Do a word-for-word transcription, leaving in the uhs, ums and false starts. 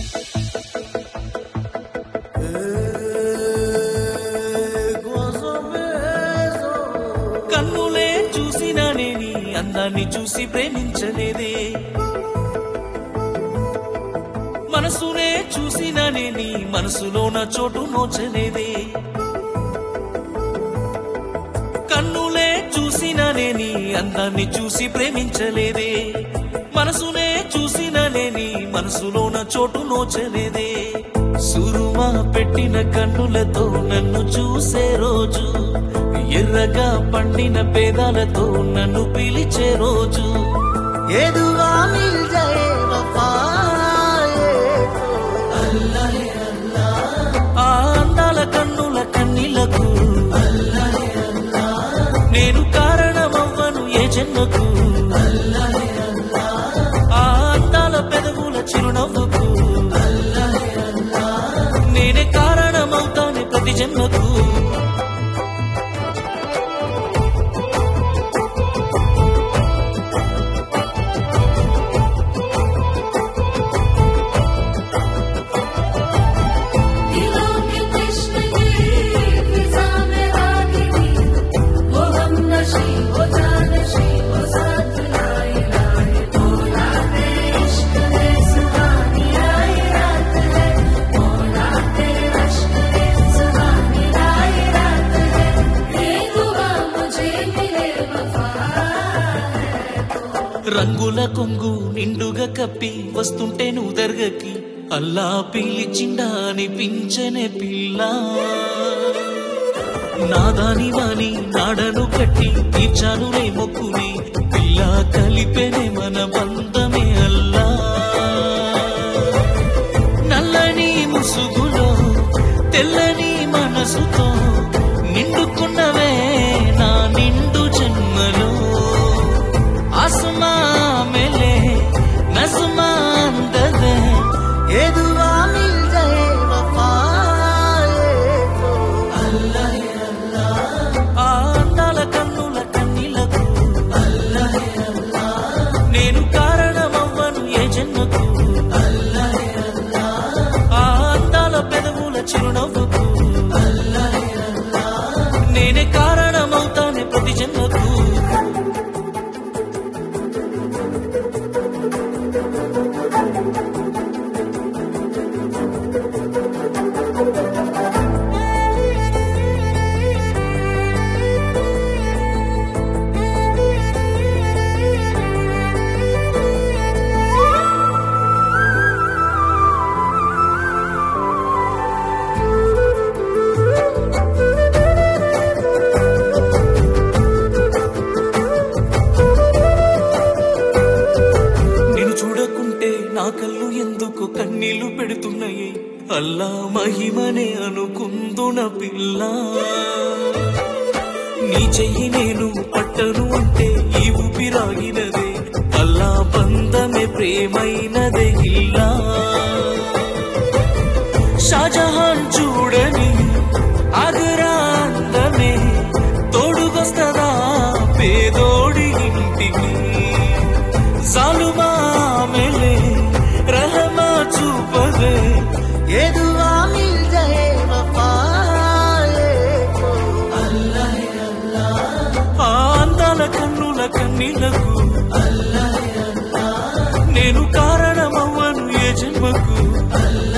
కన్నులే చూసినా నేని అందాన్ని చూసి ప్రేమించలేదే, మనసునే చూసినా నేని మనసులో నా చోటు నోచలేదే. కన్నులే చూసినా నేని అందాన్ని చూసి ప్రేమించలేదే, మనసునే చూసినా నేని మనసులో నా చోటు నోచలేదే. సురుమా పెట్టిన కన్నులతో నన్ను చూసే రోజు, ఎర్రగా పండిన పేదాలతో నన్ను పిలిచే రోజు, ఏదువా మిల్ జాయే వఫాయే అల్లాహే అల్లాహ్. ఆ అందాల కన్నుల కన్నీలకు అల్లాహే అల్లాహ్. నేను కారణమవ్వను ఏ జన్మకు, అల్లాహే అల్లాహ్. ఆ అందాల పెదవుల చిరునవ్వుకు అల్లాహే అల్లాహ్. నేనే కారణమవుతానే ప్రతి జన్మకు. రంగుల కొంగు నిండుగా కప్పి వస్తుంటే నువ్వు దర్గకి, అల్లా పిలిచిండా అనిపించనే పిల్ల. నాదాని వాని నాడను కట్టి తీర్చాను నే మొక్కుని, పిల్ల కలిపెనే మన బంధమే అల్లా. నల్లని ముసుగులో తెల్లని మనసుతో నిండుకున్నవే నా నిండు జన్మలో, ఆసుమా మేలే నసుమా అందదే, ఏదువా మిల్ జాయే వఫాయే అల్లాహే అల్లాహ్. ఆ అందాల కన్నుల కన్నీలకు అల్లాహే అల్లాహ్. నేను కారణమవ్వను ఏ జన్మకు, అల్లాహే అల్లాహ్. ఆ అందాల పెదవుల చిరునవ్వుకు అల్లాహే అల్లాహ్. నేనే కారణమవుతానే ప్రతి జన్మకు. నా కళ్ళు ఎందుకు కన్నీళ్లు పెడుతున్నాయి, అల్లా మహిమనే అనుకుందున పిల్ల. నీ చెయ్యి నేను పట్టను అంటే ఈ ఊపిరాగినదే, అల్లా బంధమే ప్రేమైనదే ఇల్లా. షాజహాన్ చూడని ఆగ్రా అందమే తోడుగొస్తదా పేదోడి ఇంటికి, జాలుమా మేలే రహమా చూపదే, ఏదువా మిల్ జాయే వఫాయే అల్లాహే అల్లాహ్. ఆ అందాల కన్నుల కన్నీళ్లకు అల్లాహే అల్లాహ్. నేను కారణమవ్వను ఏ జన్మకు, అల్లాహే